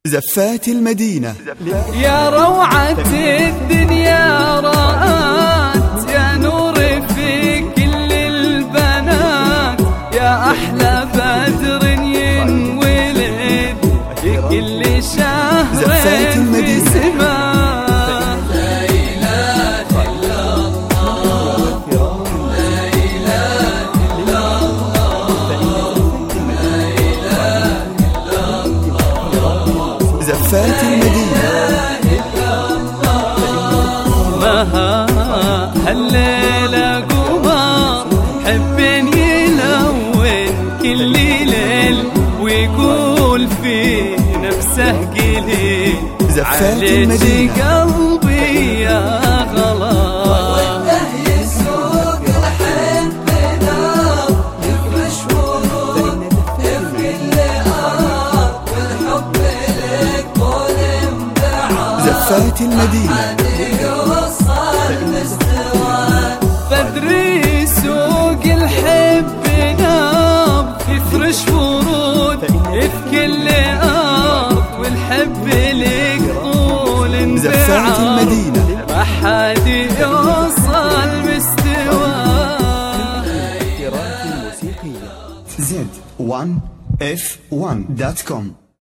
زفات المدينة. يا روعة الدنيا رأت يا نور في كل البنات، يا أحلى بدر ينولد في كل شهر في سماء. لا إله إلا الله، لا إله إلا الله، لا إله إلا الله. زفات المدينة. مها هالليلة قمر حب يلون كل ليل ويقول في نفسه قليل. زفات المدينة. قلبي يا غلا يسوق الحب نار يفرش ورود في كل أرض، والحب لك طول انبعاث. زفات المدينة. بدري سوق الحب نار يفرش ورود في كل أرض، والحب لك طول انبعاث. زفات المدينة. ما حد يوصل مستواه. Z1F1.com